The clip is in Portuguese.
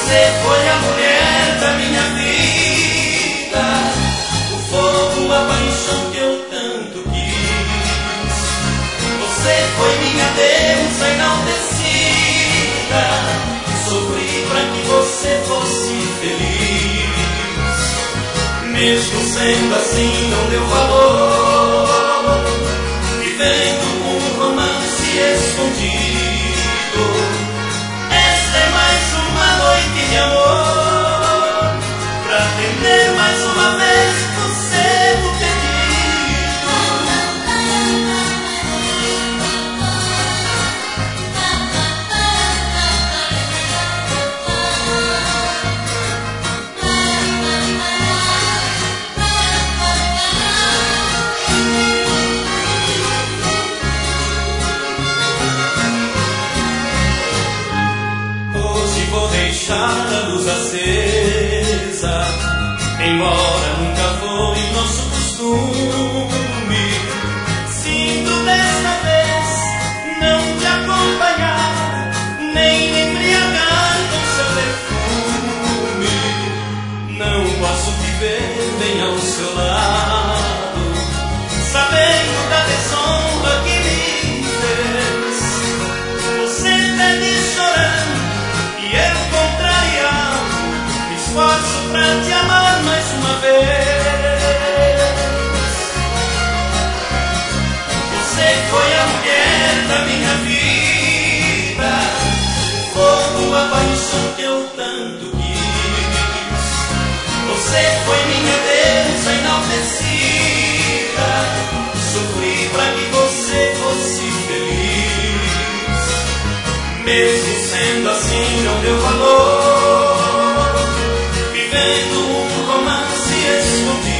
Você foi a mulher da minha vida, o fogo, a paixão que eu tanto quis. Você foi minha deusa enaltecida, sofri para que você fosse feliz. Mesmo sendo assim, não deu valor, vivendo um romance escondido. Esta é mais uma noite de amor, pra atender mais uma vez você no pedido. Hoje vou deixar a luz acesa, embora nunca foi nosso costume. Sinto desta vez não te acompanhar, nem me embriagar com seu perfume. Não posso viver bem ao seu lado, sabendo da desonra que me fez. Você pede chorando e eu contrariado, me esforço pra te amar mais uma vez. Você foi a mulher da minha vida, o fogo, a paixão que eu tanto quis. Você foi minha deusa enaltecida, sofri pra que você fosse feliz. Mesmo sendo assim, não deu valor, vivendo um romance escondido.